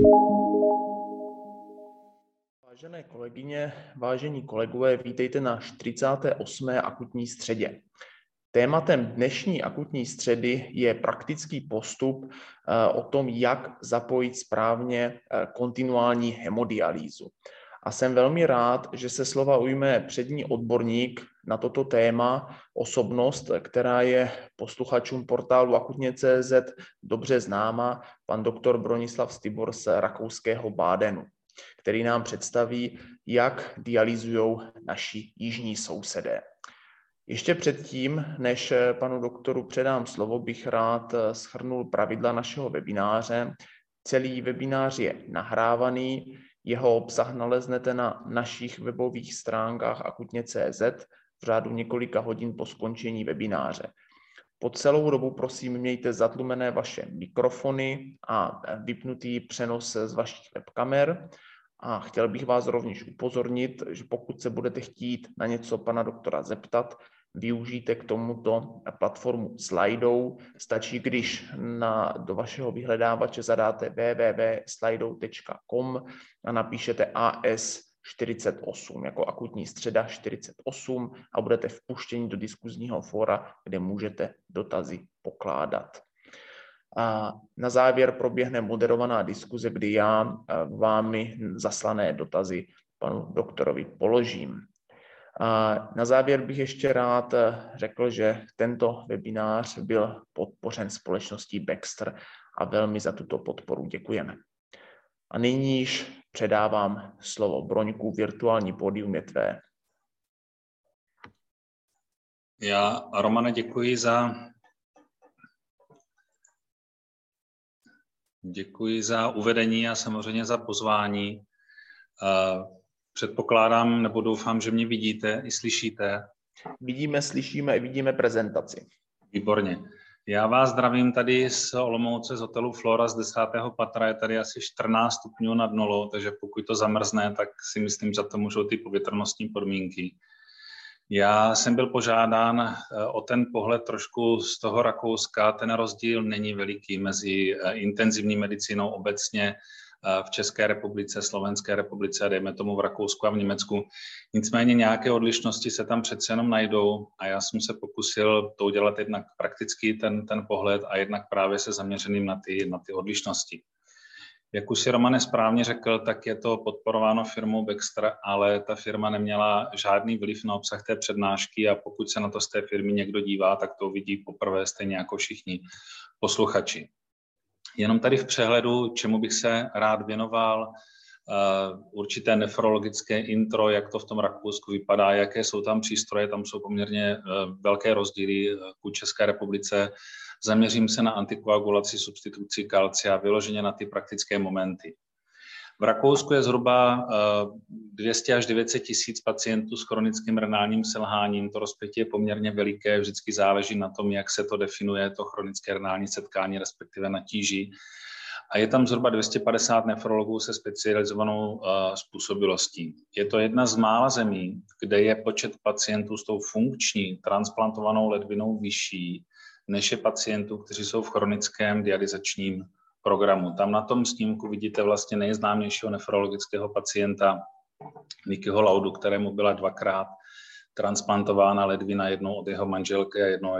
Vážené kolegyně, vážení kolegové, vítejte na 48. akutní středě. Tématem dnešní akutní středy je praktický postup o tom, jak zapojit správně kontinuální hemodialýzu. A jsem velmi rád, že se slova ujme přední odborník na toto téma, osobnost, která je posluchačům portálu akutně.cz dobře známa, pan doktor Bronislav Stibor z rakouského Bádenu, který nám představí, jak dialyzují naši jižní sousedé. Ještě předtím, než panu doktoru předám slovo, bych rád shrnul pravidla našeho webináře. Celý webinář je nahrávaný, jeho obsah naleznete na našich webových stránkách akutně.cz v řádu několika hodin po skončení webináře. Po celou dobu prosím mějte zatlumené vaše mikrofony a vypnutý přenos z vašich webkamer. A chtěl bych vás rovněž upozornit, že pokud se budete chtít na něco pana doktora zeptat, využijte k tomuto platformu Slido. Stačí, když do vašeho vyhledávače zadáte www.slido.com a napíšete AS48 jako akutní středa 48 a budete vpuštěni do diskuzního fóra, kde můžete dotazy pokládat. A na závěr proběhne moderovaná diskuze, kdy já vámi zaslané dotazy panu doktorovi položím. A na závěr bych ještě rád řekl, že tento webinář byl podpořen společností Baxter a velmi za tuto podporu děkujeme. A nyní již předávám slovo Broňku, virtuální pódium je tvé. Já, Romane, děkuji za uvedení a samozřejmě za pozvání. Předpokládám, nebo doufám, že mě vidíte i slyšíte. Vidíme, slyšíme i vidíme prezentaci. Výborně. Já vás zdravím tady z Olomouce, z hotelu Flora z 10. patra. Je tady asi 14 stupňů nad nulou, takže pokud to zamrzne, tak si myslím, že to můžou ty povětrnostní podmínky. Já jsem byl požádán o ten pohled trošku z toho Rakouska. Ten rozdíl není veliký mezi intenzivní medicínou obecně v České republice, Slovenské republice a dejme tomu v Rakousku a v Německu. Nicméně nějaké odlišnosti se tam přece jenom najdou a já jsem se pokusil to udělat jednak prakticky ten pohled a jednak právě se zaměřeným na ty odlišnosti. Jak už si Romane správně řekl, tak je to podporováno firmou Baxter, ale ta firma neměla žádný vliv na obsah té přednášky a pokud se na to z té firmy někdo dívá, tak to uvidí poprvé stejně jako všichni posluchači. Jenom tady v přehledu, čemu bych se rád věnoval, určité nefrologické intro, jak to v tom Rakousku vypadá, jaké jsou tam přístroje, tam jsou poměrně velké rozdíly ku České republice. Zaměřím se na antikoagulaci, substituci kalcia, vyloženě na ty praktické momenty. V Rakousku je zhruba 200 až 900 tisíc pacientů s chronickým renálním selháním. To rozpětí je poměrně veliké, vždycky záleží na tom, jak se to definuje, to chronické renální setkání, respektive na tíži. A je tam zhruba 250 nefrologů se specializovanou způsobilostí. Je to jedna z mála zemí, kde je počet pacientů s tou funkční transplantovanou ledvinou vyšší, než je pacientů, kteří jsou v chronickém dialyzačním programu. Tam na tom snímku vidíte vlastně nejznámějšího nefrologického pacienta Nickyho Laudu, kterému byla dvakrát transplantována ledvina, jednou od jeho manželky a jednou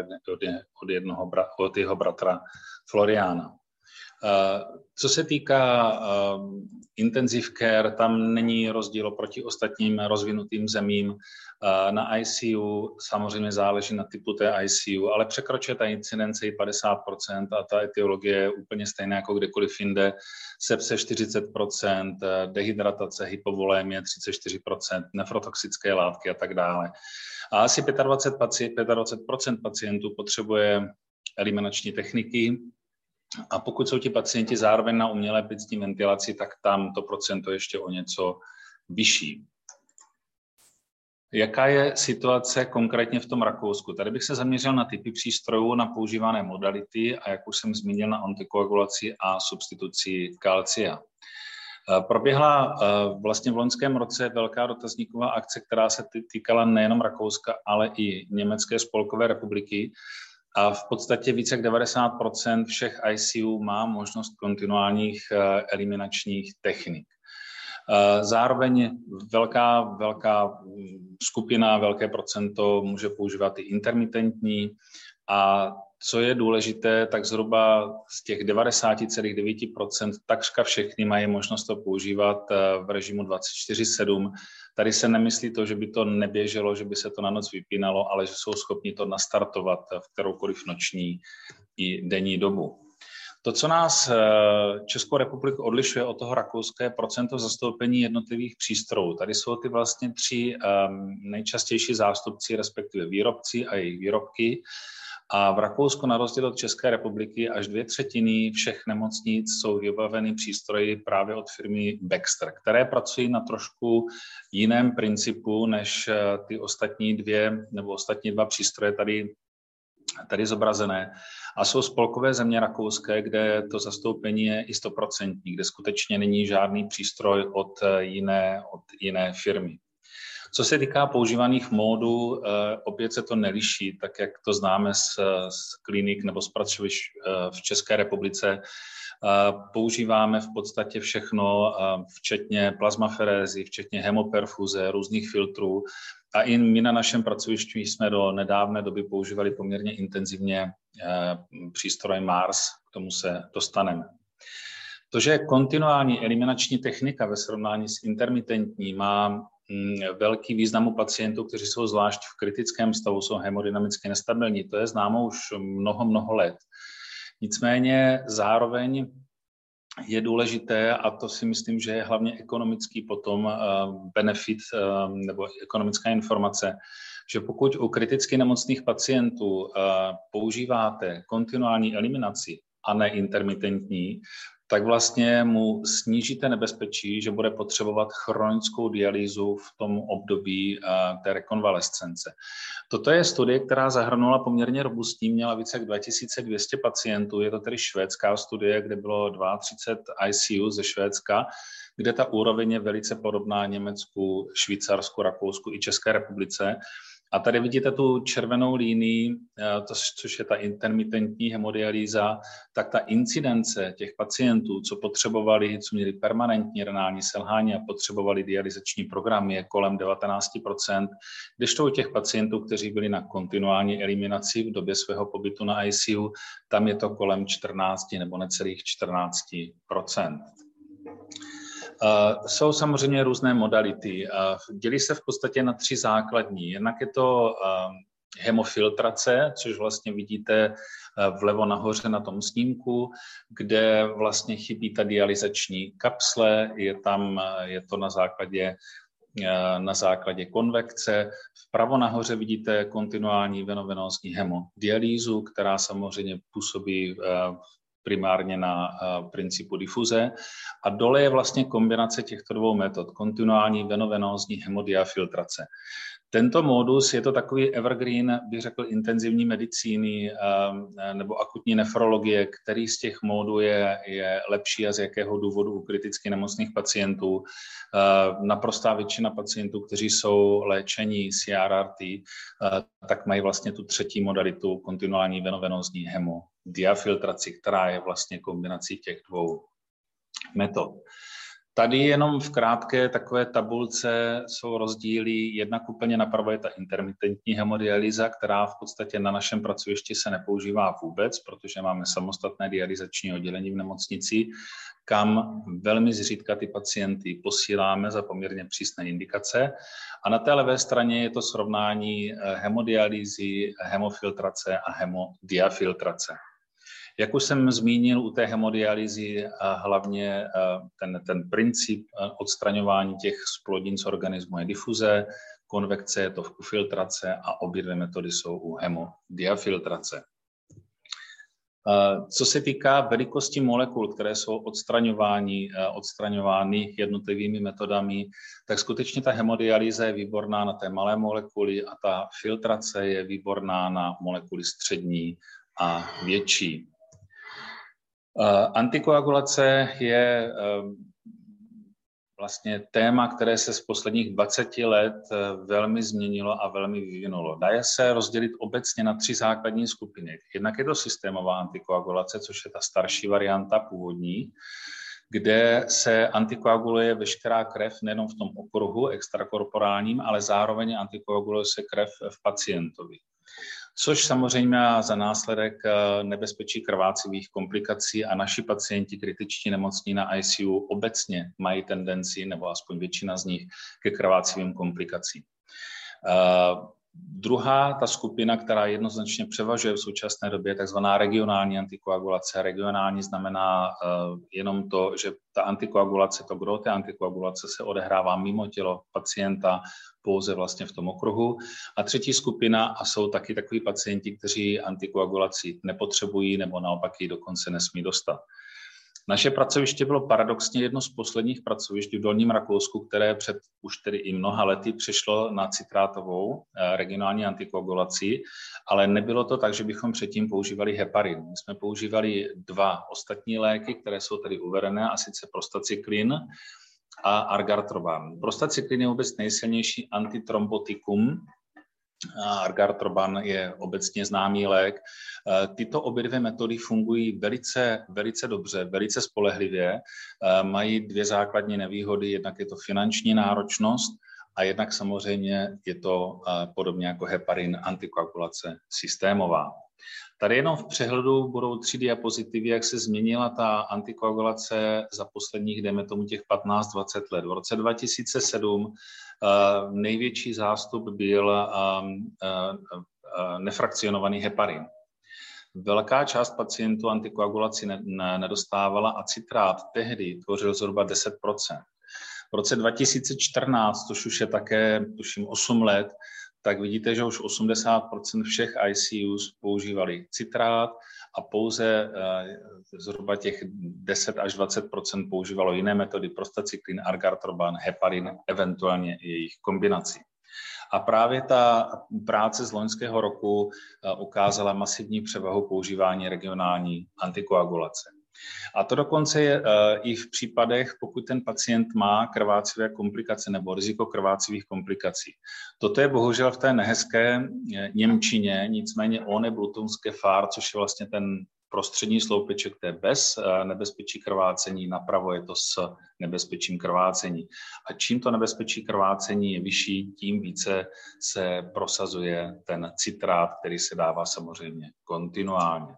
od jeho bratra Floriana. Co se týká intensive care, tam není rozdíl oproti ostatním rozvinutým zemím. Na ICU samozřejmě záleží na typu té ICU, ale překračuje ta incidence i 50% a ta etiologie je úplně stejná jako kdekoliv jinde. Sepse 40%, dehydratace, hypovolémie 34%, nefrotoxické látky a tak dále. A asi 25% pacientů potřebuje eliminační techniky. A pokud jsou ti pacienti zároveň na umělé plicní ventilaci, tak tam to procento ještě o něco vyšší. Jaká je situace konkrétně v tom Rakousku? Tady bych se zaměřil na typy přístrojů, na používané modality a jak už jsem zmínil, na antikoagulaci a substituci kalcia. Proběhla vlastně v loňském roce velká dotazníková akce, která se týkala nejenom Rakouska, ale i Německé spolkové republiky. a v podstatě více jak 90% všech ICU má možnost kontinuálních eliminačních technik. Zároveň velká skupina, velké procento může používat i intermitentní a co je důležité, tak zhruba z těch 90,9% takřka všechny mají možnost to používat v režimu 24/7. Tady se nemyslí to, že by to neběželo, že by se to na noc vypínalo, ale že jsou schopni to nastartovat v kteroukoliv noční i denní dobu. To, co nás Českou republiku odlišuje od toho Rakouska, je procento zastoupení jednotlivých přístrojů. Tady jsou ty vlastně 3 nejčastější zástupci, respektive výrobci a jejich výrobky. A v Rakousku na rozdíl od České republiky až 2/3 všech nemocnic jsou vybaveny přístroji právě od firmy Baxter, které pracují na trošku jiném principu než ty ostatní 2 přístroje tady zobrazené. A jsou spolkové země rakouské, kde to zastoupení je i 100%, kde skutečně není žádný přístroj od jiné firmy. Co se týká používaných módů, opět se to neliší, tak jak to známe z klinik nebo z pracovišť v České republice. Používáme v podstatě všechno, včetně plazmaferézy, včetně hemoperfuze, různých filtrů. A i my na našem pracovišti jsme do nedávné doby používali poměrně intenzivně přístroj Mars, k tomu se dostaneme. To, že kontinuální eliminační technika ve srovnání s intermitentní má velký význam u pacientů, kteří jsou zvlášť v kritickém stavu, jsou hemodynamicky nestabilní, to je známo už mnoho let. Nicméně zároveň je důležité, a to si myslím, že je hlavně ekonomický potom benefit nebo ekonomická informace, že pokud u kriticky nemocných pacientů používáte kontinuální eliminaci a ne intermitentní, tak vlastně mu snížíte nebezpečí, že bude potřebovat chronickou dialýzu v tom období té rekonvalescence. Toto je studie, která zahrnula poměrně robustní, měla více jak 2200 pacientů, je to tedy švédská studie, kde bylo 32 ICU ze Švédska, kde ta úroveň je velice podobná Německu, Švýcarsku, Rakousku i České republice. A tady vidíte tu červenou línii, což je ta intermitentní hemodialýza, tak ta incidence těch pacientů, co potřebovali, co měli permanentní renální selhání a potřebovali dialyzační program, je kolem 19%, kdežto u těch pacientů, kteří byli na kontinuální eliminaci v době svého pobytu na ICU, tam je to kolem 14 nebo necelých 14%. Jsou samozřejmě různé modality. Dělí se v podstatě na 3 základní. Jednak je to hemofiltrace, což vlastně vidíte vlevo nahoře na tom snímku, kde vlastně chybí ta dialyzační kapsle, je to na základě konvekce. Vpravo nahoře vidíte kontinuální venovenózní hemodialýzu, která samozřejmě působí primárně na principu difuze. A dole je vlastně kombinace těchto 2 metod, kontinuální venovenózní hemodiafiltrace. Tento modus je to takový evergreen, bych řekl, intenzivní medicíny nebo akutní nefrologie, který z těch módů je lepší a z jakého důvodu u kriticky nemocných pacientů. Naprostá většina pacientů, kteří jsou léčení CRRT, tak mají vlastně tu 3. modalitu kontinuální venovenózní hemodiafiltraci, která je vlastně kombinací těch 2 metod. Tady jenom v krátké takové tabulce jsou rozdíly. Jednak úplně napravo je ta intermitentní hemodialýza, která v podstatě na našem pracovišti se nepoužívá vůbec, protože máme samostatné dialyzační oddělení v nemocnici, kam velmi zřídka ty pacienty posíláme za poměrně přísné indikace. A na té levé straně je to srovnání hemodialýzy, hemofiltrace a hemodiafiltrace. Jak už jsem zmínil, u té hemodialýzy hlavně ten princip odstraňování těch splodin z organismu je difuze, konvekce je to v filtrace a obě 2 metody jsou u hemodiafiltrace. Co se týká velikosti molekul, které jsou odstraňovány jednotlivými metodami, tak skutečně ta hemodialýza je výborná na té malé molekuly a ta filtrace je výborná na molekuly střední a větší. Antikoagulace je vlastně téma, které se z posledních 20 let velmi změnilo a velmi vyvinulo. Dá se rozdělit obecně na 3 základní skupiny. Jednak je to systémová antikoagulace, což je ta starší varianta původní, kde se antikoaguluje veškerá krev nejenom v tom okruhu extrakorporálním, ale zároveň antikoaguluje se krev v pacientovi. Což samozřejmě má za následek nebezpečí krvácivých komplikací a naši pacienti kritičtí nemocní na ICU obecně mají tendenci, nebo aspoň většina z nich, ke krvácivým komplikacím. Druhá, ta skupina, která jednoznačně převažuje v současné době, je takzvaná regionální antikoagulace. Regionální znamená jenom to, že ta antikoagulace, to gros té antikoagulace se odehrává mimo tělo pacienta, pouze vlastně v tom okruhu. A třetí skupina, a jsou taky takový pacienti, kteří antikoagulaci nepotřebují nebo naopak ji dokonce nesmí dostat. Naše pracoviště bylo paradoxně jedno z posledních pracovišť v Dolním Rakousku, které před už tedy i mnoha lety přešlo na citrátovou regionální antikoagulaci, ale nebylo to tak, že bychom předtím používali heparin. My jsme používali 2 ostatní léky, které jsou tedy uvedené, a sice prostacyklin a argartroban. Prostacyklin je vůbec nejsilnější antitrombotikum, argartroban je obecně známý lék. Tyto obě 2 metody fungují velice dobře, velice spolehlivě. Mají 2 základní nevýhody, jednak je to finanční náročnost a jednak samozřejmě je to podobně jako heparin antikoagulace systémová. Tady jenom v přehledu budou 3 diapozitivy, jak se změnila ta antikoagulace za posledních, dejme tomu těch 15-20 let. V roce 2007 největší zástup byl nefrakcionovaný heparin. Velká část pacientů antikoagulaci nedostávala a citrát tehdy tvořil zhruba 10%. V roce 2014, což už je také, tuším, 8 let, tak vidíte, že už 80% všech ICUs používali citrát a pouze zhruba těch 10 až 20% používalo jiné metody, prostacyklin, argartroban, heparin, eventuálně jejich kombinaci. A právě ta práce z loňského roku ukázala masivní převahu používání regionální antikoagulace. A to dokonce je i v případech, pokud ten pacient má krvácivé komplikace nebo riziko krvácivých komplikací. Toto je bohužel v té nehezké němčině, nicméně ohne Blutungsgefahr, což je vlastně ten prostřední sloupeček, to je bez nebezpečí krvácení, napravo je to s nebezpečím krvácení. A čím to nebezpečí krvácení je vyšší, tím více se prosazuje ten citrát, který se dává samozřejmě kontinuálně.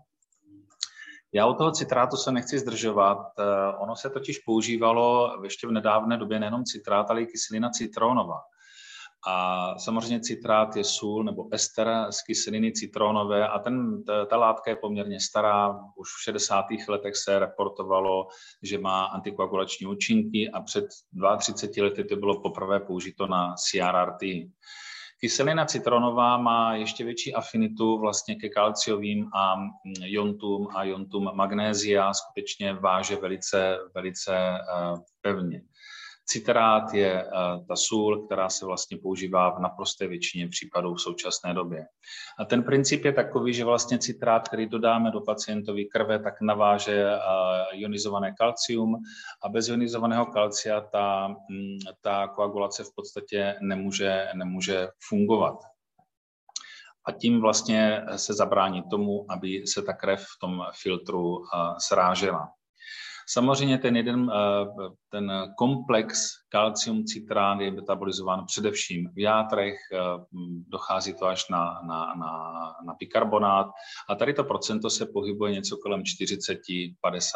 Já u toho citrátu se nechci zdržovat, ono se totiž používalo ještě v nedávné době nejenom citrát, ale i kyselina citronová. A samozřejmě citrát je sůl nebo ester z kyseliny citronové a ta látka je poměrně stará. Už v 60. letech se reportovalo, že má antikoagulační účinky a před 32 lety to bylo poprvé použito na CRRT. Kyselina citronová má ještě větší afinitu vlastně ke kalciovým a jontům magnézia, skutečně váže velice pevně. Citrát je ta sůl, která se vlastně používá v naprosté většině případů v současné době. A ten princip je takový, že vlastně citrát, který dodáme do pacientovy krve, tak naváže ionizované kalcium a bez ionizovaného kalcia ta koagulace v podstatě nemůže fungovat. A tím vlastně se zabrání tomu, aby se ta krev v tom filtru srážela. Samozřejmě ten komplex kalcium-citrán je metabolizován především v játrech, dochází to až na bikarbonát a tady to procento se pohybuje něco kolem 40-50%.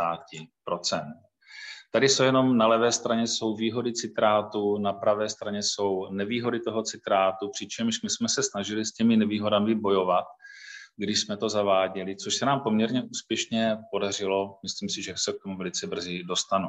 Tady jsou jenom na levé straně jsou výhody citrátu, na pravé straně jsou nevýhody toho citrátu, přičemž my jsme se snažili s těmi nevýhodami bojovat, když jsme to zaváděli, což se nám poměrně úspěšně podařilo. Myslím si, že se k tomu velice brzy dostanu.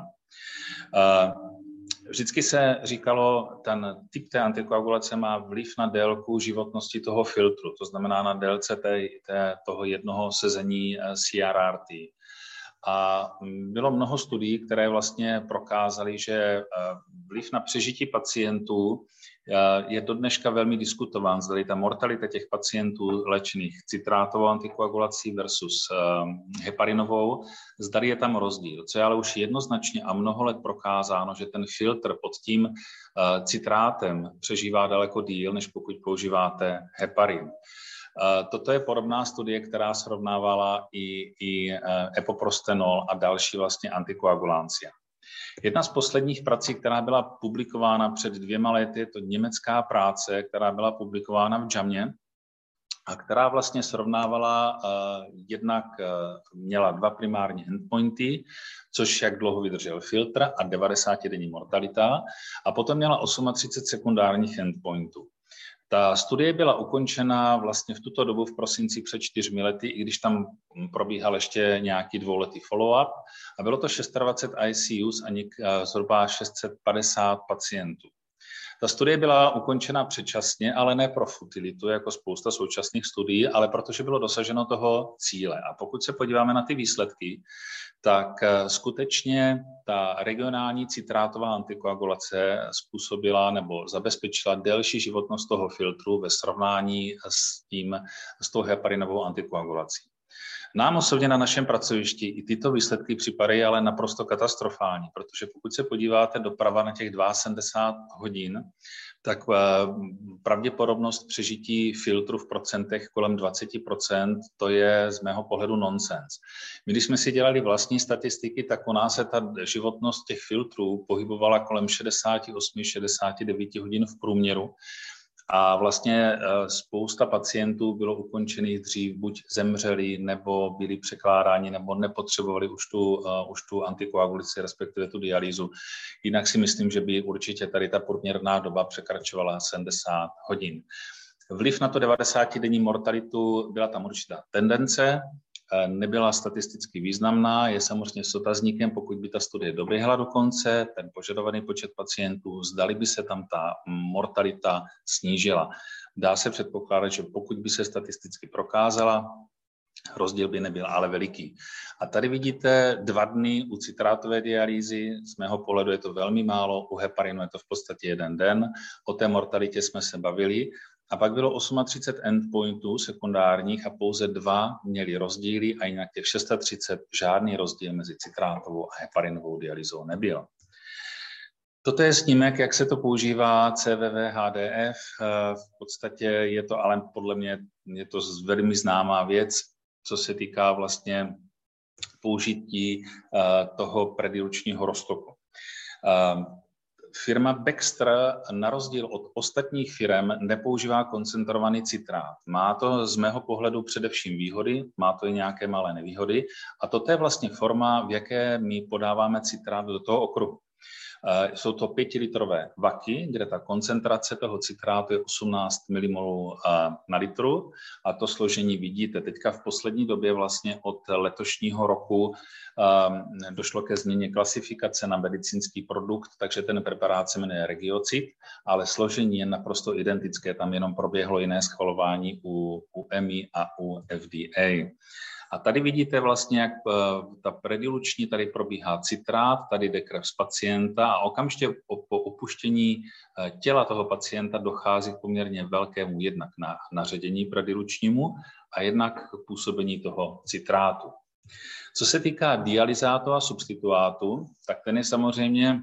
Vždycky se říkalo, ten typ té antikoagulace má vliv na délku životnosti toho filtru, to znamená na délce toho jednoho sezení CRRT. A bylo mnoho studií, které vlastně prokázaly, že vliv na přežití pacientů Je do dneška velmi diskutován, zda ta mortalita těch pacientů léčených citrátovou antikoagulací versus heparinovou, zda je tam rozdíl. Co je ale už jednoznačně a mnoho let prokázáno, že ten filtr pod tím citrátem přežívá daleko díl, než pokud používáte heparin. Toto je podobná studie, která srovnávala i epoprostenol a další vlastně antikoagulancie. Jedna z posledních prací, která byla publikována před 2 lety, je to německá práce, která byla publikována v JAMě a která vlastně srovnávala, jednak měla 2 primární endpointy, což jak dlouho vydržel filtr a 90-denní mortalita, a potom měla 38 sekundárních endpointů. Ta studie byla ukončena vlastně v tuto dobu v prosinci před 4 lety, i když tam probíhal ještě nějaký 2letý follow-up, a bylo to 26 ICUs a zhruba 650 pacientů. Ta studie byla ukončena předčasně, ale ne pro futilitu, jako spousta současných studií, ale protože bylo dosaženo toho cíle. A pokud se podíváme na ty výsledky, tak skutečně ta regionální citrátová antikoagulace způsobila nebo zabezpečila delší životnost toho filtru ve srovnání s tou heparinovou antikoagulací. Nám osobně na našem pracovišti i tyto výsledky připadají ale naprosto katastrofální, protože pokud se podíváte doprava na těch 72 hodin, tak pravděpodobnost přežití filtru v procentech kolem 20%, to je z mého pohledu nonsens. My, když jsme si dělali vlastní statistiky, tak u nás se ta životnost těch filtrů pohybovala kolem 68-69 hodin v průměru. A vlastně spousta pacientů bylo ukončených dřív, buď zemřeli, nebo byli překládáni, nebo nepotřebovali už tu antikoagulaci, respektive tu dialýzu. Jinak si myslím, že by určitě tady ta průměrná doba překračovala 70 hodin. Vliv na to 90-denní mortalitu byla tam určitá tendence, nebyla statisticky významná, je samozřejmě s otazníkem, pokud by ta studie doběhla do konce, ten požadovaný počet pacientů, zdali by se tam ta mortalita snížila. Dá se předpokládat, že pokud by se statisticky prokázala, rozdíl by nebyl ale veliký. A tady vidíte 2 dny u citrátové dialýzy, z mého pohledu je to velmi málo, u heparinu je to v podstatě 1 den, o té mortalitě jsme se bavili. A pak bylo 38 endpointů sekundárních a pouze 2 měli rozdíly a jinak těch 630 žádný rozdíl mezi citrátovou a heparinovou dialýzou nebyl. Toto je snímek, jak se to používá CVV-HDF. V podstatě je to, ale podle mě je to velmi známá věc, co se týká vlastně použití toho predilučního roztoku. Firma Baxter na rozdíl od ostatních firm nepoužívá koncentrovaný citrát. Má to z mého pohledu především výhody, má to i nějaké malé nevýhody a toto je vlastně forma, v jaké my podáváme citrát do toho okruhu. Jsou to 5litrové vaky, kde ta koncentrace toho citrátu je 18 mmol na litru a to složení vidíte. Teďka v poslední době vlastně od letošního roku došlo ke změně klasifikace na medicínský produkt, takže ten preparát se jmenuje Regiocid, ale složení je naprosto identické, tam jenom proběhlo jiné schvalování u EMI a u FDA. A tady vidíte vlastně, jak ta prediluční, tady probíhá citrát, tady jde krev z pacienta a okamžitě po opuštění těla toho pacienta dochází k poměrně velkému jednak naředění predilučnímu a jednak k působení toho citrátu. Co se týká dialyzátu a substituátu, tak ten je samozřejmě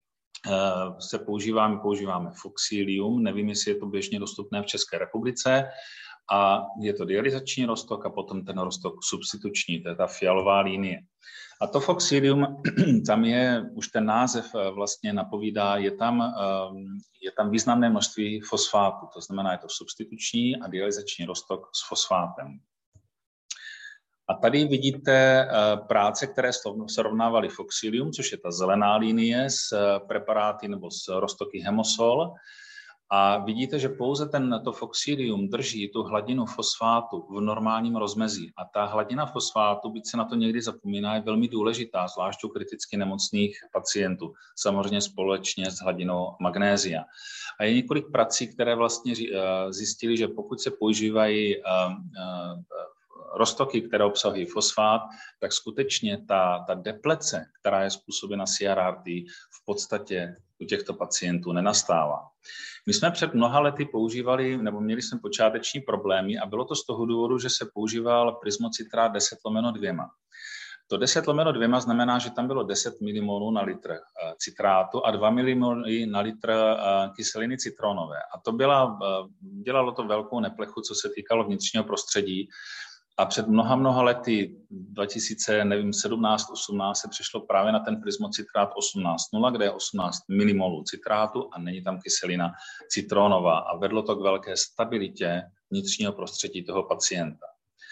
používáme Fuxilium, nevím, jestli je to běžně dostupné v České republice, a je to dialyzační roztok a potom ten roztok substituční, to je ta fialová linie. A to Fuxilium, tam je, už ten název vlastně napovídá, je tam významné množství fosfátu, to znamená, je to substituční a dialyzační roztok s fosfátem. A tady vidíte práce, které srovnávaly Fuxilium, což je ta zelená linie s preparáty nebo s roztoky Hemosol. A vidíte, že pouze to Fuxilium drží tu hladinu fosfátu v normálním rozmezí. A ta hladina fosfátu, byť se na to někdy zapomíná, je velmi důležitá, zvlášť u kriticky nemocných pacientů, samozřejmě společně s hladinou magnézia. A je několik prací, které vlastně zjistili, že pokud se používají roztoky, které obsahují fosfát, tak skutečně ta deplece, která je způsobena CRRT, v podstatě u těchto pacientů nenastává. My jsme před mnoha lety používali, nebo měli jsme počáteční problémy a bylo to z toho důvodu, že se používal prismocitrát 10/2. To 10/2 znamená, že tam bylo 10 milimolů na litr citrátu a 2 milimoly na litr kyseliny citronové. A to dělalo to velkou neplechu, co se týkalo vnitřního prostředí. A před mnoha lety, 2017-18, se přešlo právě na ten prismocitrát 18.0, kde je 18 milimolů citrátu a není tam kyselina citronová. A vedlo to k velké stabilitě vnitřního prostředí toho pacienta.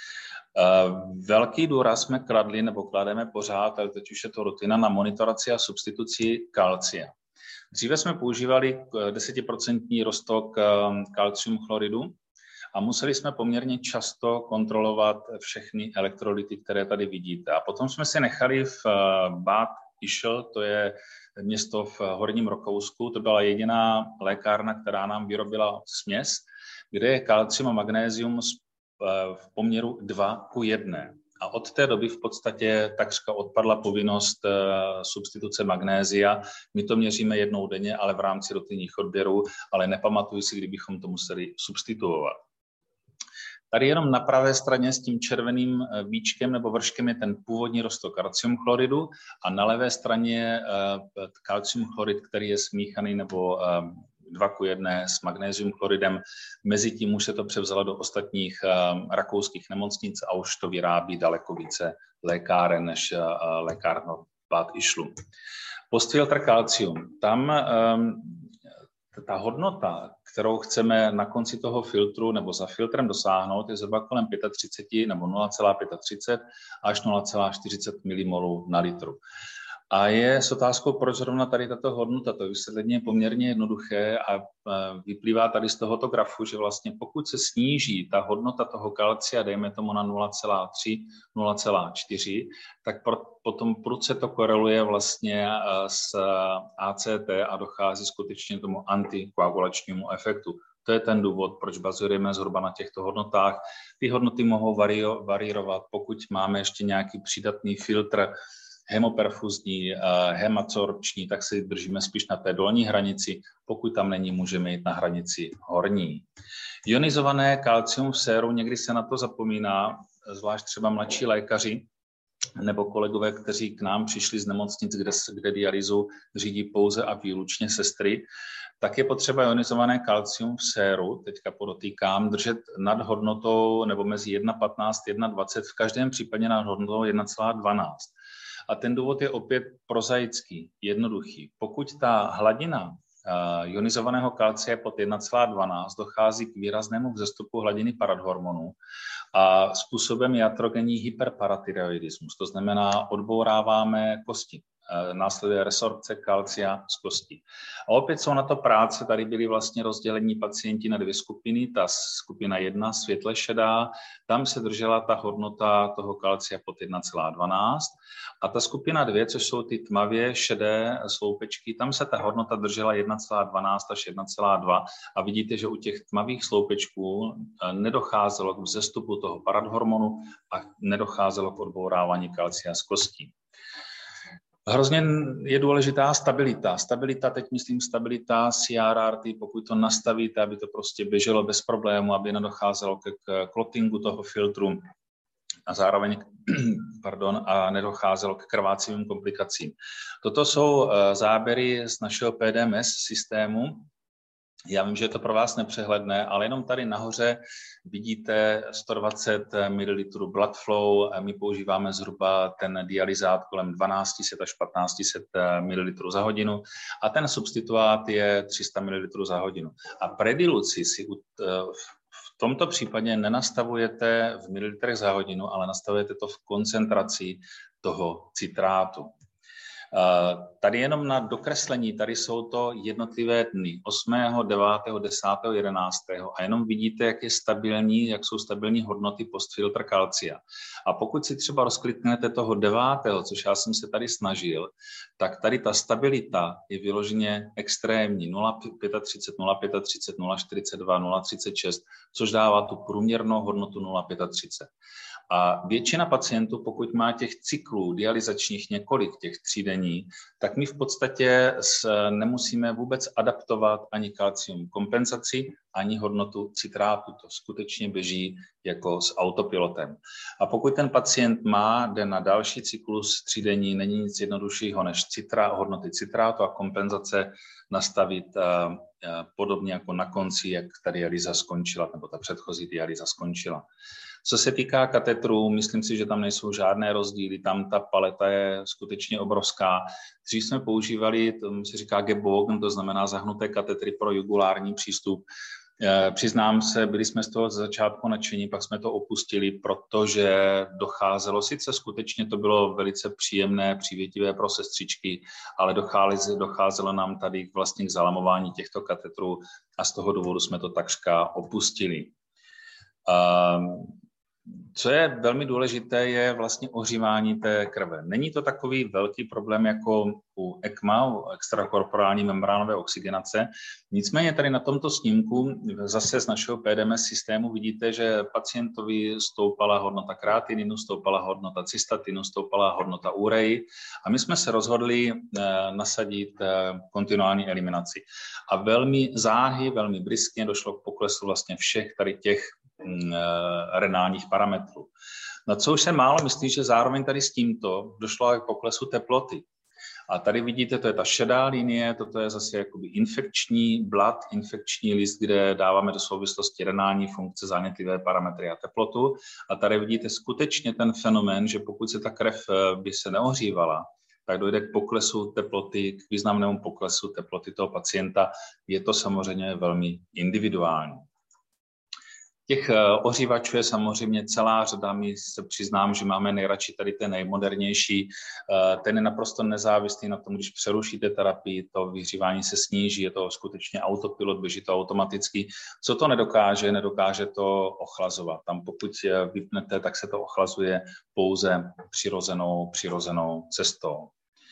Velký důraz jsme kladli, nebo klademe pořád, ale teď už je to rutina, na monitoraci a substituci kalcia. Dříve jsme používali 10% roztok kalcium chloridu a museli jsme poměrně často kontrolovat všechny elektrolyty, které tady vidíte. A potom jsme si nechali v Bad Ischl, to je město v Horním Rakousku, to byla jediná lékárna, která nám vyrobila směs, kde je kalcium a magnézium v poměru 2:1. A od té doby v podstatě takřka odpadla povinnost substituce magnézia. My to měříme jednou denně, ale v rámci rutinních odběrů, ale nepamatuji si, kdybychom to museli substituovat. Tady jenom na pravé straně s tím červeným víčkem nebo vrškem je ten původní roztok kalcium chloridu a na levé straně kalcium chlorid, který je smíchaný nebo 2:1 s magnézium chloridem. Mezitím už se to převzalo do ostatních rakouských nemocnic a už to vyrábí daleko více lékáren než lékárna Bad Ischlu. Postfiltr kalcium. Tam ta hodnota, kterou chceme na konci toho filtru nebo za filtrem dosáhnout, je zhruba kolem 35 nebo 0,35 až 0,40 milimolů na litru. A je s otázkou, proč zrovna tady tato hodnota. To vysvětlení je poměrně jednoduché a vyplývá tady z tohoto grafu, že vlastně pokud se sníží ta hodnota toho kalcia, dejme tomu na 0,3, 0,4, tak potom prudce to koreluje vlastně s ACT a dochází skutečně k tomu antikoagulačnímu efektu. To je ten důvod, proč bazujeme zhruba na těchto hodnotách. Ty hodnoty mohou varírovat, pokud máme ještě nějaký přidatný filtr hemoperfuzní, hemacorpční, tak si držíme spíš na té dolní hranici. Pokud tam není, můžeme jít na hranici horní. Ionizované kalcium v séru, někdy se na to zapomíná, zvlášť třeba mladší lékaři nebo kolegové, kteří k nám přišli z nemocnic, kde dialýzu řídí pouze a výlučně sestry, tak je potřeba ionizované kalcium v séru, teďka podotýkám, držet nad hodnotou nebo mezi 1,15 a 1,20, v každém případě nad hodnotou 1,12. A ten důvod je opět prozaický, jednoduchý. Pokud ta hladina ionizovaného kalcia je pod 1,12, dochází k výraznému vzestupu hladiny paradhormonů a způsobem iatrogenní hyperparatireoidismus, to znamená odbouráváme kosti. Následuje resorpce kalcia z kostí. A opět jsou na to práce, tady byly vlastně rozdělení pacienti na dvě skupiny, ta skupina 1, světle šedá, tam se držela ta hodnota toho kalcia pod 1,12 a ta skupina 2, což jsou ty tmavě šedé sloupečky, tam se ta hodnota držela 1,12 až 1,2 a vidíte, že u těch tmavých sloupečků nedocházelo k vzestupu toho paradhormonu a nedocházelo k odbourávání kalcia z kostí. Hrozně je důležitá stabilita. Stabilita, teď myslím stabilita CRRT, pokud to nastavíte, aby to prostě běželo bez problému, aby nedocházelo k clottingu toho filtru a zároveň a nedocházelo k krvácivým komplikacím. Toto jsou záběry z našeho PDMS systému. Já vím, že je to pro vás nepřehledné, ale jenom tady nahoře vidíte 120 ml blood flow. My používáme zhruba ten dialyzát kolem 1200 až 1500 ml za hodinu a ten substituát je 300 ml za hodinu. A prediluci si v tomto případě nenastavujete v mililitrech za hodinu, ale nastavujete to v koncentraci toho citrátu. Tady jenom na dokreslení, tady jsou to jednotlivé dny, 8., 9., 10., 11. a jenom vidíte, jak jsou stabilní hodnoty postfiltr kalcia. A pokud si třeba rozkliknete toho 9., což já jsem se tady snažil, tak tady ta stabilita je vyloženě extrémní, 0,35, 0,42, 0,36, což dává tu průměrnou hodnotu 0,35. A většina pacientů, pokud má těch cyklů dialyzačních několik, těch 3 denní, tak my v podstatě nemusíme vůbec adaptovat ani kalcium kompenzaci, ani hodnotu citrátu. To skutečně běží jako s autopilotem. A pokud ten pacient jde na další cyklus 3 denní, není nic jednoduššího než hodnoty citrátu a kompenzace nastavit podobně jako na konci, jak ta dialýza skončila, nebo ta předchozí dialýza skončila. Co se týká katetrů, myslím si, že tam nejsou žádné rozdíly, tam ta paleta je skutečně obrovská. Dřív jsme používali, to se říká GBOG, to znamená zahnuté katetry pro jugulární přístup. Přiznám se, byli jsme z toho ze začátku nadšení, pak jsme to opustili, protože docházelo, sice skutečně to bylo velice příjemné, přívětivé pro sestřičky, ale docházelo nám tady vlastně k zalamování těchto katetrů a z toho důvodu jsme to takřka opustili. Co je velmi důležité, je vlastně ohřívání té krve. Není to takový velký problém jako u ECMA, u extrakorporální membránové oxygenace. Nicméně tady na tomto snímku zase z našeho PDMS systému vidíte, že pacientovi stoupala hodnota kreatininu, stoupala hodnota cystatinu, stoupala hodnota ureji a my jsme se rozhodli nasadit kontinuální eliminaci. A velmi záhy, velmi briskně došlo k poklesu vlastně všech tady těch renálních parametrů. Na co už se málo myslí, že zároveň tady s tímto došlo k poklesu teploty. A tady vidíte, to je ta šedá linie, toto je zase jakoby infekční blad, infekční list, kde dáváme do souvislosti renální funkce, zánětlivé parametry a teplotu. A tady vidíte skutečně ten fenomén, že pokud se ta krev by se neohřívala, tak dojde k poklesu teploty, k významnému poklesu teploty toho pacienta. Je to samozřejmě velmi individuální. Těch ohřívačů je samozřejmě celá řada, my se přiznám, že máme nejradši tady ten nejmodernější, ten je naprosto nezávislý na tom, když přerušíte terapii, to vyhřívání se sníží, je to skutečně autopilot, běží to automaticky. Co to nedokáže? Nedokáže to ochlazovat. Tam pokud vypnete, tak se to ochlazuje pouze přirozenou cestou.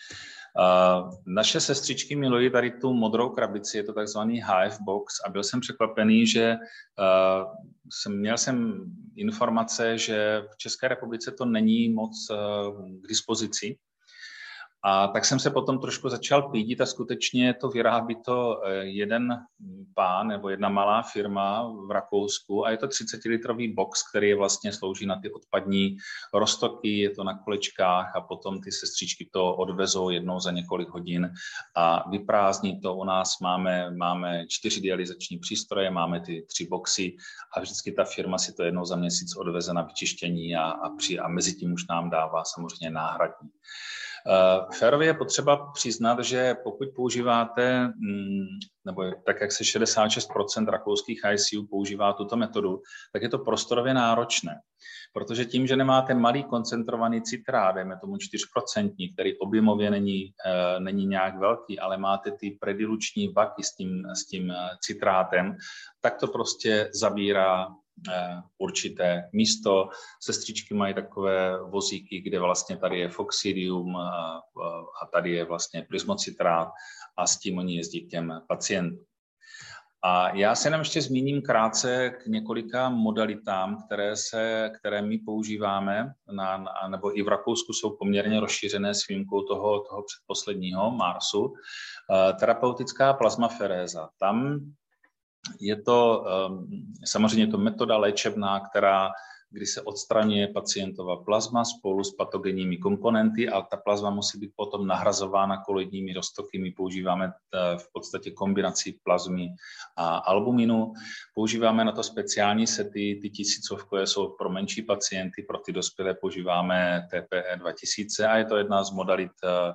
Naše sestřičky milují tady tu modrou krabici, je to takzvaný HF box a byl jsem překvapený, že měl jsem informace, že v České republice to není moc k dispozici. A tak jsem se potom trošku začal pídit a skutečně to vyrábí to jeden pán nebo jedna malá firma v Rakousku a je to 30-litrový box, který vlastně slouží na ty odpadní roztoky, je to na kolečkách a potom ty sestřičky to odvezou jednou za několik hodin a vyprázdní to. U nás máme 4 dialyzační přístroje, máme ty 3 boxy a vždycky ta firma si to jednou za měsíc odveze na vyčištění a mezi tím už nám dává samozřejmě náhradní. Férově je potřeba přiznat, že pokud používáte, nebo tak jak se 66% rakouských ICU používá tuto metodu, tak je to prostorově náročné. Protože tím, že nemáte malý koncentrovaný citrát, dejme tomu 4%, který objemově není nějak velký, ale máte ty prediluční vaky s tím citrátem, tak to prostě zabírá určité místo. Sestřičky mají takové vozíky, kde vlastně tady je foxidium a tady je vlastně prismocitrát a s tím oni jezdí k těm pacientům. A já se jenom ještě zmíním krátce k několika modalitám, které my používáme, nebo i v Rakousku jsou poměrně rozšířené s výjimkou toho předposledního Marsu. Terapeutická plazmaferéza. Tam je to samozřejmě to metoda léčebná, kdy se odstraňuje pacientova plazma spolu s patogenními komponenty a ta plazma musí být potom nahrazována koloidními roztoky. My používáme v podstatě kombinaci plazmy a albuminu. Používáme na to speciální sety, ty 1000 jsou pro menší pacienty, pro ty dospělé používáme TPE 2000 a je to jedna z modalit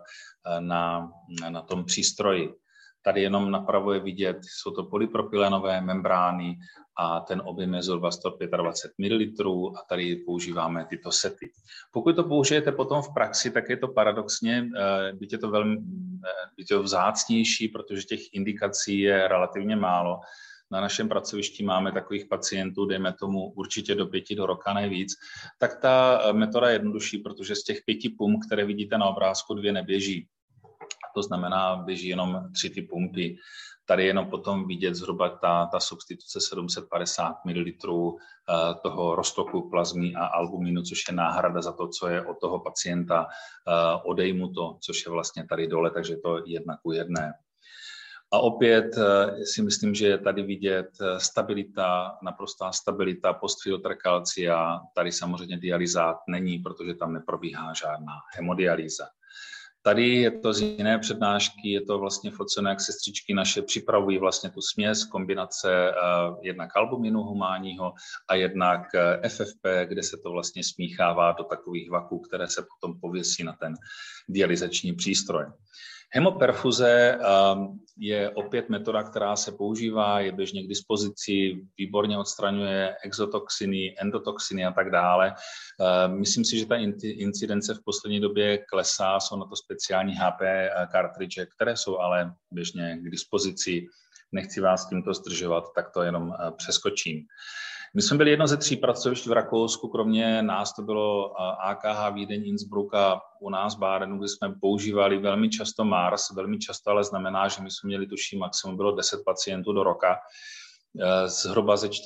na tom přístroji. Tady jenom napravo je vidět, jsou to polypropylenové membrány a ten objem je zhruba 125 ml a tady používáme tyto sety. Pokud to použijete potom v praxi, tak je to paradoxně, byť je to vzácnější, protože těch indikací je relativně málo. Na našem pracovišti máme takových pacientů, dejme tomu určitě do 5 do roka, ne víc, tak ta metoda je jednodušší, protože z těch 5 pump, které vidíte na obrázku, 2 neběží. to znamená, běží jenom 3 ty pumpy. Tady jenom potom vidět zhruba ta substituce 750 ml toho roztoku plazmy a albuminu, což je náhrada za to, co je od toho pacienta odejmuto, což je vlastně tady dole, takže to 1:1. A opět si myslím, že je tady vidět stabilita, naprostá stabilita postfiltr kalcia. Tady samozřejmě dialýzát není, protože tam neprobíhá žádná hemodialýza. Tady je to z jiné přednášky, je to vlastně foceno, jak sestřičky naše připravují vlastně tu směs, kombinace jednak albuminu humánního a jednak FFP, kde se to vlastně smíchává do takových vaků, které se potom pověsí na ten dialyzační přístroj. Hemoperfuze je opět metoda, která se používá, je běžně k dispozici, výborně odstraňuje exotoxiny, endotoxiny a tak dále. Myslím si, že ta incidence v poslední době klesá, jsou na to speciální HP kartridže, které jsou ale běžně k dispozici. Nechci vás tímto zdržovat, tak to jenom přeskočím. My jsme byli jedno ze 3 pracovišť v Rakousku, kromě nás to bylo AKH Vídeň, Innsbruck a u nás Bádenu, kde jsme používali velmi často Mars, velmi často ale znamená, že my jsme měli tuším maximum bylo 10 pacientů do roka, zhruba ze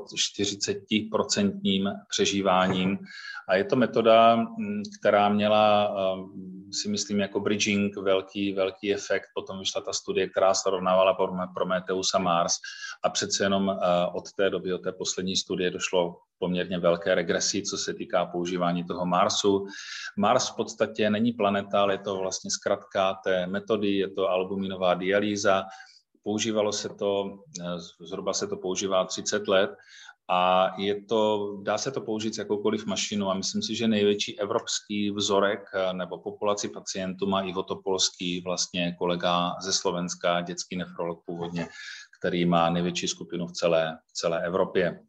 40% přežíváním. A je to metoda, která měla, si myslím, jako bridging velký efekt. Potom vyšla ta studie, která srovnávala Prometheus a Mars. A přece jenom od té doby, od té poslední studie došlo poměrně velké regresi, co se týká používání toho Marsu. Mars v podstatě není planeta, ale je to vlastně zkratka té metody, je to albuminová dialýza. Používalo se to, zhruba se to používá 30 let a dá se to použít s jakoukoliv mašinu a myslím si, že největší evropský vzorek nebo populaci pacientů má Ivo Topolský, vlastně kolega ze Slovenska, dětský nefrolog původně, který má největší skupinu v celé Evropě.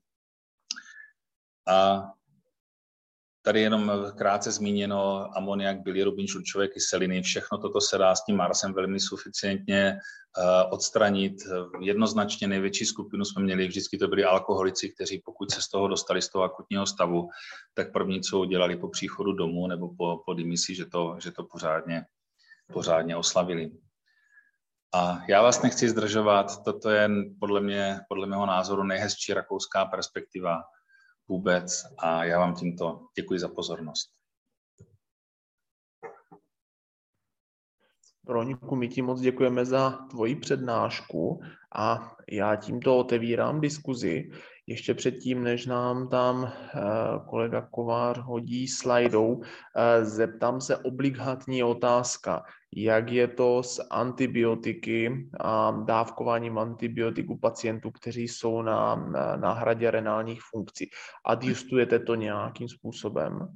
A tady jenom krátce zmíněno amoniak, bilirubin, žlučové kyseliny, všechno toto se dá s tím Marsem velmi suficientně odstranit. Jednoznačně největší skupinu jsme měli, vždycky to byli alkoholici, kteří pokud se z toho dostali z toho akutního stavu, tak první, co udělali po příchodu domů nebo po dimisi, že to pořádně oslavili. A já vás nechci zdržovat, toto je podle mého názoru nejhezčí rakouská perspektiva vůbec a já vám tímto děkuji za pozornost. Broniku, my ti moc děkujeme za tvoji přednášku a já tímto otevírám diskuzi. Ještě předtím, než nám tam kolega Kovář hodí slajdou, zeptám se obligátní otázka. Jak je to s antibiotiky a dávkováním antibiotik u pacientů, kteří jsou na náhradě renálních funkcí? Adjustujete to nějakým způsobem?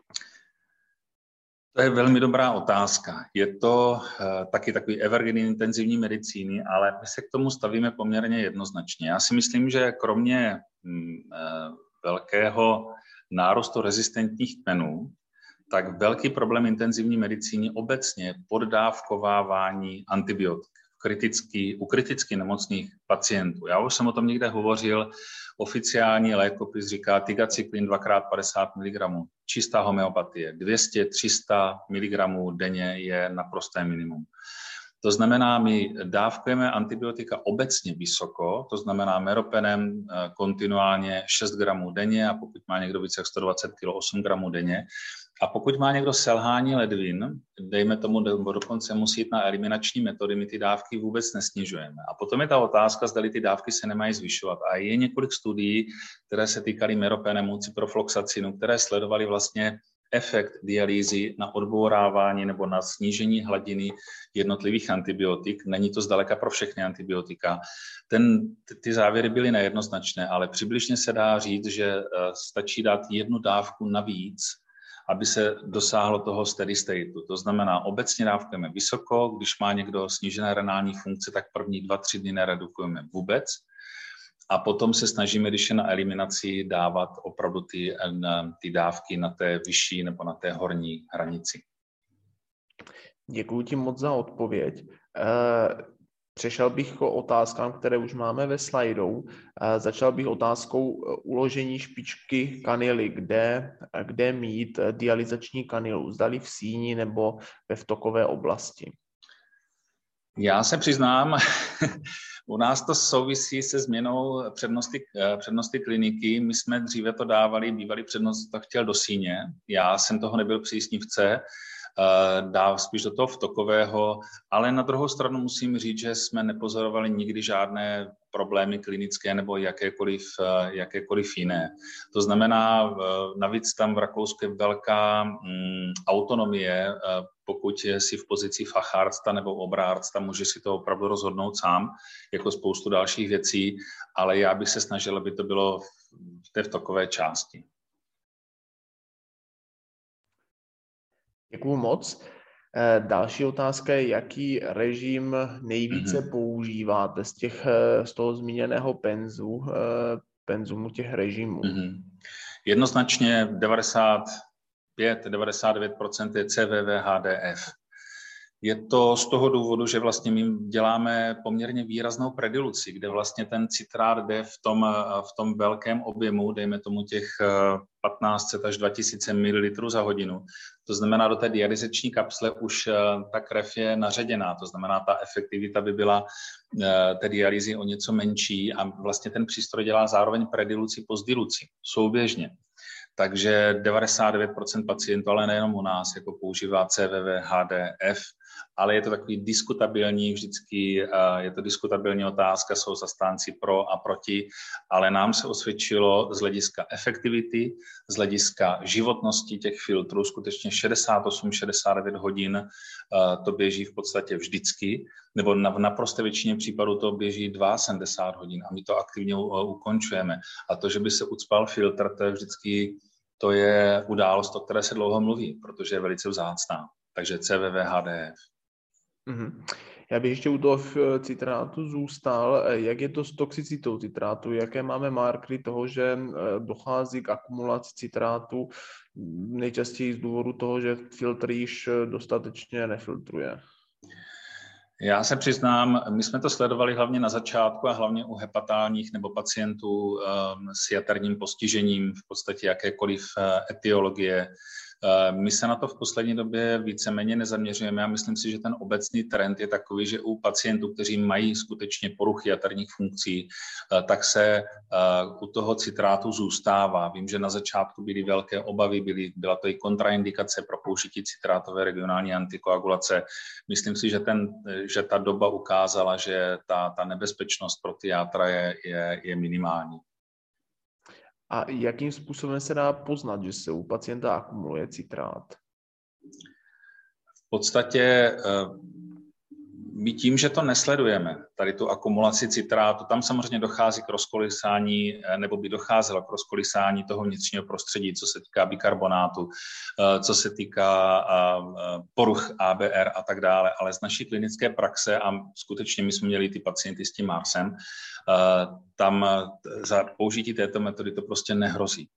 To je velmi dobrá otázka. Je to taky takový evergreen intenzivní medicíny, ale my se k tomu stavíme poměrně jednoznačně. Já si myslím, že kromě velkého nárůstu rezistentních kmenů, tak velký problém intenzivní medicíny obecně poddávkovávání antibiotik u kriticky nemocných pacientů. Já už jsem o tom někde hovořil, oficiální lékopis říká tigacyklin 2x50 mg, čistá homeopatie, 200-300 mg denně je naprosté minimum. To znamená, my dávkujeme antibiotika obecně vysoko, to znamená meropenem kontinuálně 6 gramů denně a pokud má někdo více jak 120 kg, 8 gramů denně. A pokud má někdo selhání ledvin, dejme tomu, dokonce musí jít na eliminační metody, my ty dávky vůbec nesnižujeme. A potom je ta otázka, zda ty dávky se nemají zvyšovat. A je několik studií, které se týkaly meropenemu, ciprofloxacinu, které sledovaly vlastně efekt dialýzy na odbourávání nebo na snížení hladiny jednotlivých antibiotik. Není to zdaleka pro všechny antibiotika. Ty závěry byly nejednoznačné, ale přibližně se dá říct, že stačí dát 1 dávku navíc, aby se dosáhlo toho steady stateu. To znamená, obecně dávkujeme vysoko, když má někdo snížené renální funkce, tak první 2-3 dny neredukujeme vůbec. A potom se snažíme, když je na eliminaci, dávat opravdu ty dávky na té vyšší nebo na té horní hranici. Děkuji ti moc za odpověď. Přešel bych k otázkám, které už máme ve slajdou. Začal bych otázkou uložení špičky kanily, kde mít dialyzační kanilu, zdali v síni nebo ve vtokové oblasti. Já se přiznám, u nás to souvisí se změnou přednosti kliniky. My jsme dříve to dávali, bývalý přednost to chtěl do síně. Já jsem toho nebyl příznivce, dál spíš do toho vtokového, ale na druhou stranu musím říct, že jsme nepozorovali nikdy žádné problémy klinické nebo jakékoliv jiné. To znamená, navíc tam v Rakousku je velká autonomie, pokud si v pozici fachárzta nebo obrárzta, může si to opravdu rozhodnout sám, jako spoustu dalších věcí, ale já bych se snažil, aby to bylo v té vtokové části. Děkuju moc. Další otázka je, jaký režim nejvíce používáte z toho zmíněného penzumu těch režimů? Jednoznačně 99% je CVV-HDF. Je to z toho důvodu, že vlastně my děláme poměrně výraznou prediluci, kde vlastně ten citrát jde v tom velkém objemu, dejme tomu těch 1500 až 2000 ml za hodinu. To znamená, do té dialyzační kapsle už ta krev je naředěná, to znamená, ta efektivita by byla té dialýzy o něco menší a vlastně ten přístroj dělá zároveň prediluci postdiluci souběžně. Takže 99% pacientů, ale nejenom u nás, jako používá CVV-HDF, ale je to takový diskutabilní, vždycky je to diskutabilní otázka, jsou zastánci pro a proti, ale nám se osvědčilo z hlediska efektivity, z hlediska životnosti těch filtrů, skutečně 68-69 hodin to běží v podstatě vždycky, nebo v naprosté většině případů to běží 72 hodin a my to aktivně ukončujeme. A to, že by se ucpal filtr, to je událost, o které se dlouho mluví, protože je velice vzácná. Takže CVV-HDF. Já bych ještě u toho citrátu zůstal. Jak je to s toxicitou citrátu? Jaké máme markery toho, že dochází k akumulaci citrátu nejčastěji z důvodu toho, že filtr již dostatečně nefiltruje? Já se přiznám, my jsme to sledovali hlavně na začátku a hlavně u hepatálních nebo pacientů s jaterním postižením, v podstatě jakékoliv etiologie. My se na to v poslední době víceméně nezaměřujeme. Já myslím si, že ten obecný trend je takový, že u pacientů, kteří mají skutečně poruchy jaterních funkcí, tak se u toho citrátu zůstává. Vím, že na začátku byly velké obavy, byla to i kontraindikace pro použití citrátové regionální antikoagulace. Myslím si, že ta doba ukázala, že ta nebezpečnost pro ty játra je minimální. A jakým způsobem se dá poznat, že se u pacienta akumuluje citrát? V podstatě my tím, že to nesledujeme, tady tu akumulaci citrátu, tam samozřejmě dochází k rozkolísání, nebo by docházelo k rozkolísání toho vnitřního prostředí, co se týká bikarbonátu, co se týká poruch ABR a tak dále, ale z naší klinické praxe, a skutečně my jsme měli ty pacienty s tím MARSem, tam za použití této metody to prostě nehrozí.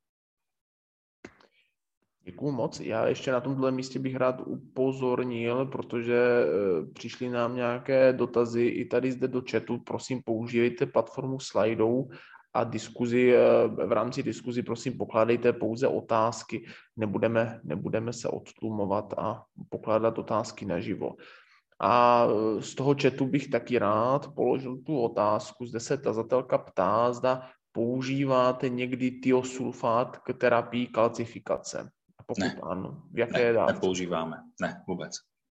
Děkuju moc. Já ještě na tomhle místě bych rád upozornil, protože přišly nám nějaké dotazy i tady zde do chatu. Prosím, používejte platformu Slido a v rámci diskuzi prosím pokládejte pouze otázky. Nebudeme se odtlumovat a pokládat otázky naživo. A z toho chatu bych taky rád položil tu otázku. Zde se tazatelka ptá, zda používáte někdy tiosulfát k terapii kalcifikace. Pokud ne, ano, v jaké dávce? Nepoužíváme, ne, vůbec.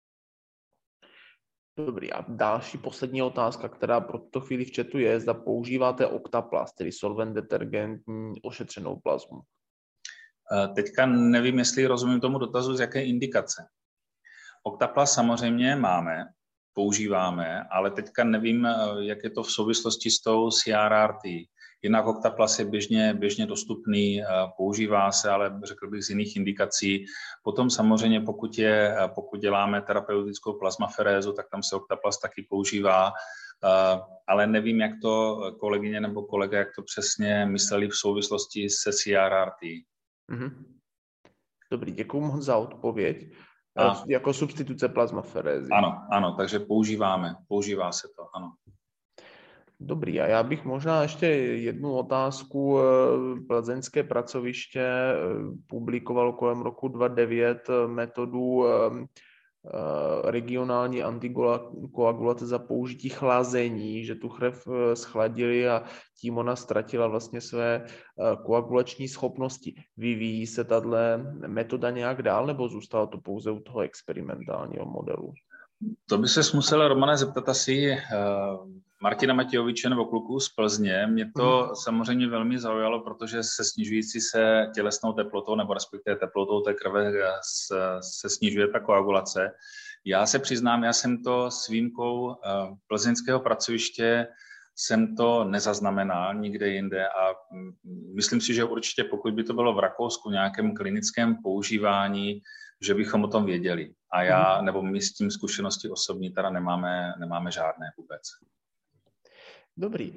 Dobrý, a další poslední otázka, která pro tuto chvíli v chatu je, zda používáte Octaplast, tedy solvent detergentní ošetřenou plazmu. Teďka nevím, jestli rozumím tomu dotazu, z jaké indikace. Octaplast samozřejmě máme, používáme, ale teďka nevím, jak je to v souvislosti s tou CRRT. Jinak Octaplast je běžně dostupný, používá se, ale řekl bych z jiných indikací. Potom samozřejmě, pokud děláme terapeutickou plazmaferézu, tak tam se Octaplast taky používá, ale nevím, jak to kolegyně nebo kolega, jak to přesně mysleli v souvislosti se CRRT. Dobrý, děkuji moc za odpověď. Jako substituce plazmaferézy. Ano, takže používá se to, ano. Dobrý, a já bych možná ještě jednu otázku. Plzeňské pracoviště publikovalo kolem roku 2009 metodu regionální antikoagulace za použití chlazení, že tu krev schladili a tím ona ztratila vlastně své koagulační schopnosti. Vyvíjí se tato metoda nějak dál, nebo zůstalo to pouze u toho experimentálního modelu? To by se musel, Romane, zeptat asi Martina Matějoviče nebo kluků z Plzně. Mě to samozřejmě velmi zaujalo, protože se snižující se tělesnou teplotou nebo respektive teplotou té krve se snižuje ta koagulace. Já se přiznám, já jsem to s výjimkou plzeňského pracoviště jsem to nezaznamenal nikde jinde a myslím si, že určitě pokud by to bylo v Rakousku nějakém klinickém používání, že bychom o tom věděli. A já, nebo my s tím zkušenosti osobní teda nemáme žádné vůbec. Dobrý.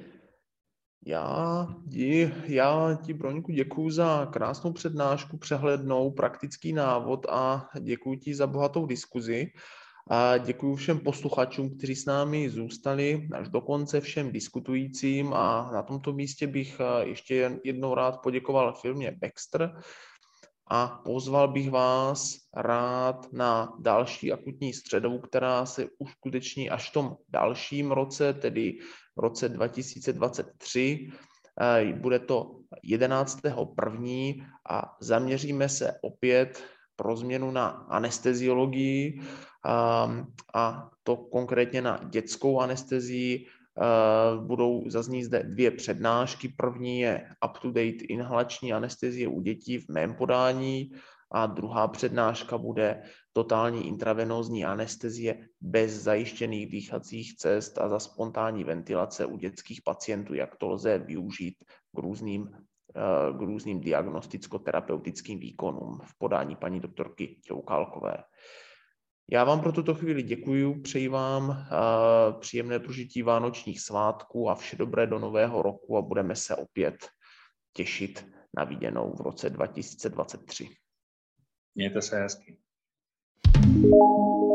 Já ti, Broňku, děkuju za krásnou přednášku, přehlednou, praktický návod a děkuji ti za bohatou diskuzi. A děkuji všem posluchačům, kteří s námi zůstali až do konce, všem diskutujícím a na tomto místě bych ještě jednou rád poděkoval firmě Baxter a pozval bych vás rád na další akutní středu, která se uskuteční až v tom dalším roce, tedy v roce 2023. Bude to 11.1. a zaměříme se opět pro změnu na anesteziologii a to konkrétně na dětskou anestezii. Zazní zde 2 přednášky. První je up-to-date inhalační anestezie u dětí v mém podání a druhá přednáška bude totální intravenózní anestezie bez zajištěných dýchacích cest a za spontánní ventilace u dětských pacientů, jak to lze využít k různým diagnosticko-terapeutickým výkonům v podání paní doktorky Ťoukálkové. Já vám pro tuto chvíli děkuji, přeji vám příjemné prožití vánočních svátků a vše dobré do nového roku a budeme se opět těšit na viděnou v roce 2023. Mějte se hezky.